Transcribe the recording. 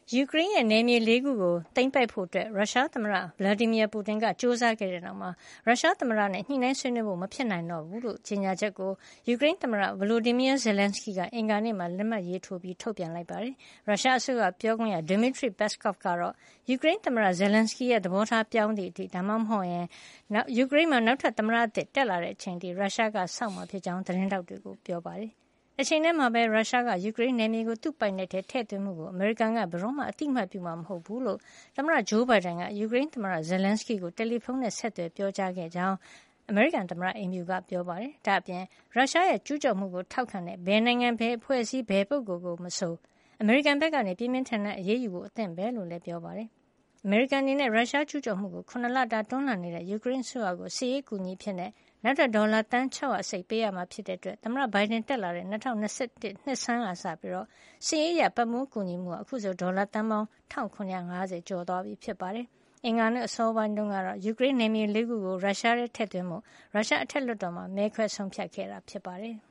ယူကရိန်းရဲ့နယ်မြေ၄ခုကိုသိမ်းပိုက်ဖို့ရုရှားသမ္မတ Vladimir Putin ကကြိုးစားခဲ့တဲ့နောက်မှာရုရှားသမ္မတနဲ့ညှိနှိုင်းဆွေးနွေးဖို့မဖြစ်နိုင်တော့ဘူးလို့ကြေညာချက်ကိုယူကရိန်းသမ္မတ Volodymyr Zelenskyy ကအင်္ဂါနေ့မှာလက်မှတ်ရေးထိုးပြီးထုတ်ပြန်လိုက်ပါတယ်။ရုရှားအစိုးရပြောခွင့်ရ Dmitry Peskov ကတော့ယူကရိန်းသမ္မတ Zelenskyy ရဲ့သဘောထားပြောင်းသည့်အထိဒါမှမဟုတ်ရင်ယူကရိန်းမှာနောက်ထပ်သမ္မတအသစ်တက်လာတဲ့အချိန်ထိရုရှားကစောင့်မှာဖြစ်ကြောင်းသတင်းထောက်တွေကိုပြောပါတယ်။တချိန်တည်းမှာပဲရုရှားကယူကရိန်းနယ်မြေကိုသူ့ပိုင်နက်ထဲထည့်သွင်းမှုကိုအမေရိကန်ကဘယ်တော့မှအသိအမှတ်ပြုမှာမဟုတ်ဘူးလို့သမ္မတဂျိုးဘိုင်ဒန်ကယူကရိန်းသမ္မတ Zelenskyy ကိုတယ်လီဖုန်းနဲ့ဆက်သွယ်ပြောကြားခဲ့ကြောင်းအမေရိကန်သမ္မတအိမ်ဖြူကပြောပါတယ်။ဒါ့အပြင်ရုရှားရဲ့ကျူးကျော်မှုကိုထောက်ခံတဲ့ဘယ်နိုင်ငံဘယ်အဖွဲ့အစည်းဘယ်ပုဂ္ဂိုလ်ကိုမဆိုအမေရိကန်ဘက်ကနေပြင်းပြင်းထန်ထန်အရေးယူဖို့အသင့်ပဲလို့လည်းပြောပါတယ်။အမေရိကန်အနေနဲ့ရုရှားကျူးကျော်မှုကို9လတာတွန်းလှန်နေတဲ့ယူကရိန်းအစိုးရကိုစစ်ရေးကူညီဖြစ်တဲ့နောက်ထပ်ဒေါ်လာသန်း600စိတ်ပေးရမှာဖြစ်တဲ့အတွက်သမ္မတဘိုင်ဒန်တက်လာတဲ့2021နှစ်ဆန်းကစပြီးစစ်ရေးအရပတ်မိုးကူညီမှုအခုဆိုဒေါ်လာသန်းပေါင်း1750ကျော်သွားပြီဖြစ်ပါတယ်။အင်္ဂါနေ့အစောပိုင်းတုန်းကတော့ယူကရိန်းနယ်မြေ၄ခုကိုရုရှားထဲထည့်သွင်းမှုရုရှားအထက်လွှတ်တော်မှာမဲခွဲဆုံးဖြတ်ခဲ့တာဖြစ်ပါတယ်။